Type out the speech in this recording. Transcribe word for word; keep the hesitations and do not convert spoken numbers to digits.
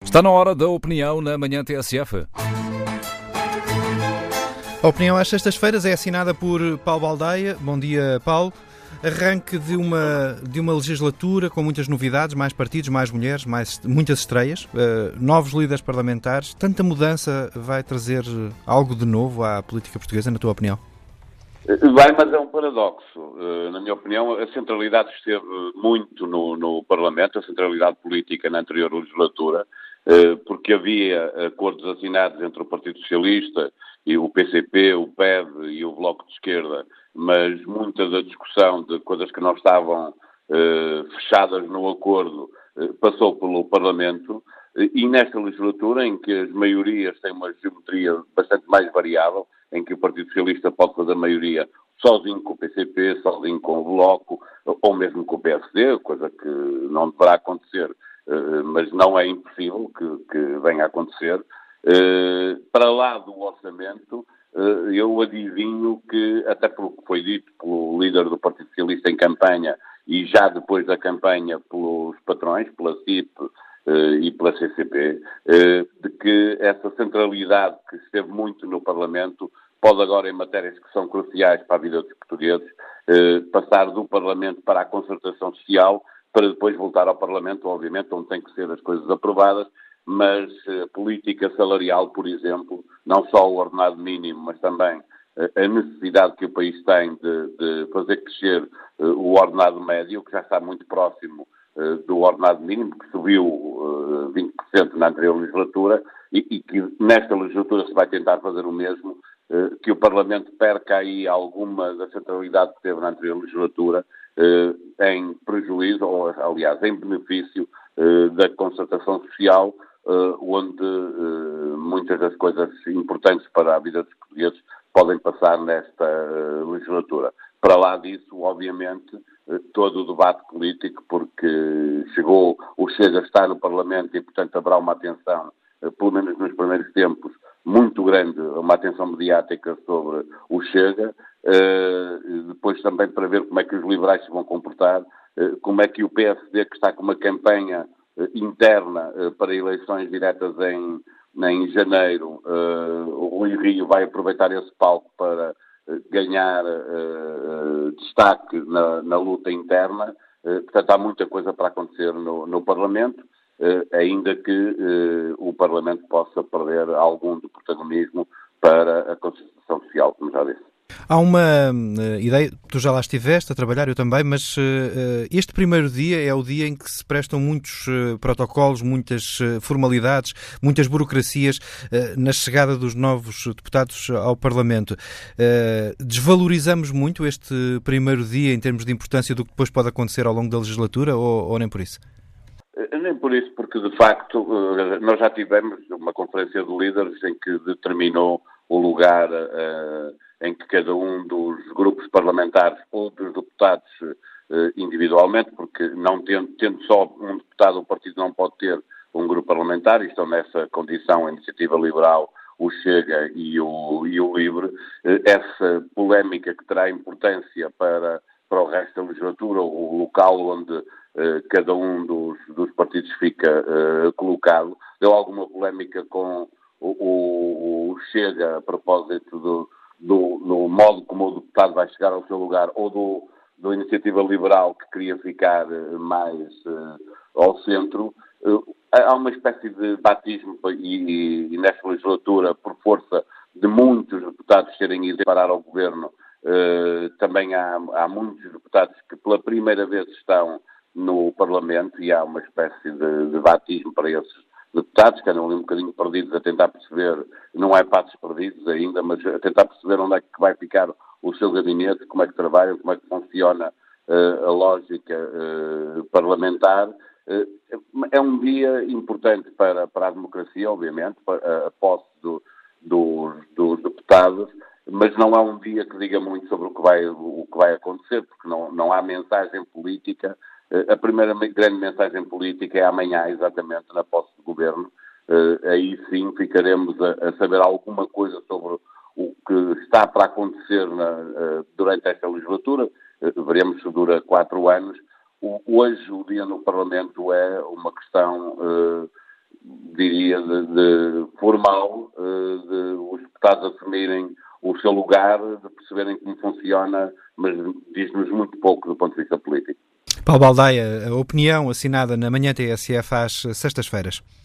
Está na hora da opinião na Manhã T S F. A opinião às sextas-feiras é assinada por Paulo Baldaia. Bom dia, Paulo. Arranque de uma, de uma legislatura com muitas novidades, mais partidos, mais mulheres, mais, muitas estreias, uh, novos líderes parlamentares. Tanta mudança vai trazer algo de novo à política portuguesa, na tua opinião? Vai, mas é um paradoxo. Na minha opinião, a centralidade esteve muito no, no Parlamento, a centralidade política na anterior legislatura, porque havia acordos assinados entre o Partido Socialista e o P C P, o P E D e o Bloco de Esquerda, mas muita da discussão de coisas que não estavam eh, fechadas no acordo eh, passou pelo Parlamento, e nesta legislatura, em que as maiorias têm uma geometria bastante mais variável, em que o Partido Socialista pode fazer maioria sozinho com o P C P, sozinho com o Bloco, ou mesmo com o P S D, coisa que não deverá acontecer, mas não é impossível que, que venha a acontecer. Para lá do orçamento, eu adivinho que, até pelo que foi dito pelo líder do Partido Socialista em campanha, e já depois da campanha pelos patrões, pela C I P e pela C C P, de que essa centralidade que esteve muito no Parlamento pode agora, em matérias que são cruciais para a vida dos portugueses, passar do Parlamento para a concertação social, para depois voltar ao Parlamento, obviamente, onde têm que ser as coisas aprovadas, mas a política salarial, por exemplo, não só o ordenado mínimo, mas também a necessidade que o país tem de, de fazer crescer o ordenado médio, que já está muito próximo do ordenado mínimo, que subiu vinte por cento na anterior legislatura, e, e que nesta legislatura se vai tentar fazer o mesmo, que o Parlamento perca aí alguma da centralidade que teve na anterior legislatura, em prejuízo, ou aliás, em benefício da concertação social, onde muitas das coisas importantes para a vida dos portugueses podem passar nesta legislatura. Para lá disso, obviamente, todo o debate político, porque chegou, o Chega está no Parlamento e, portanto, haverá uma atenção, pelo menos nos primeiros tempos, muito grande, uma atenção mediática sobre o Chega, depois também para ver como é que os liberais se vão comportar, como é que o P S D, que está com uma campanha interna para eleições diretas em, em janeiro, o Rui Rio vai aproveitar esse palco para ganhar uh, destaque na, na luta interna. Uh, portanto, há muita coisa para acontecer no, no Parlamento, uh, ainda que uh, o Parlamento possa perder algum do protagonismo para a concertação social, como já disse. Há uma uh, ideia, tu já lá estiveste a trabalhar, eu também, mas uh, este primeiro dia é o dia em que se prestam muitos uh, protocolos, muitas uh, formalidades, muitas burocracias uh, na chegada dos novos deputados ao Parlamento. Uh, desvalorizamos muito este primeiro dia em termos de importância do que depois pode acontecer ao longo da legislatura, ou, ou nem por isso? Nem por isso, porque de facto nós já tivemos uma conferência de líderes em que determinou o lugar uh, em que cada um dos grupos parlamentares ou dos deputados uh, individualmente, porque não tendo, tendo só um deputado, o partido não pode ter um grupo parlamentar, e estão nessa condição a Iniciativa Liberal, o Chega e o, e o Livre. Uh, essa polémica que terá importância para, para o resto da legislatura, o local onde uh, cada um dos, dos partidos fica uh, colocado, deu alguma polémica com o, o, o Chega a propósito do Do, no modo como o deputado vai chegar ao seu lugar, ou do, do Iniciativa Liberal, que queria ficar mais uh, ao centro. Uh, há uma espécie de batismo, e, e nesta legislatura, por força de muitos deputados terem ido parar ao governo, uh, também há, há muitos deputados que pela primeira vez estão no Parlamento, e há uma espécie de, de batismo para esses deputados, que andam ali um bocadinho perdidos a tentar perceber, não é passos perdidos ainda, mas a tentar perceber onde é que vai ficar o seu gabinete, como é que trabalham, como é que funciona uh, a lógica uh, parlamentar. Uh, é um dia importante para, para a democracia, obviamente, para a posse do, do, dos deputados, mas não é um dia que diga muito sobre o que vai, o que vai acontecer, porque não, não há mensagem política. A primeira grande mensagem política é amanhã, exatamente, na posse do governo. Uh, aí sim ficaremos a, a saber alguma coisa sobre o que está para acontecer na, uh, durante esta legislatura. Uh, veremos se dura quatro anos. O, hoje, o dia no Parlamento é uma questão uh, diria, de, de formal, de os deputados assumirem o seu lugar, de perceberem como funciona, mas diz-nos muito pouco do ponto de vista político. Paulo Baldaia, a opinião assinada na Manhã T S F às sextas-feiras.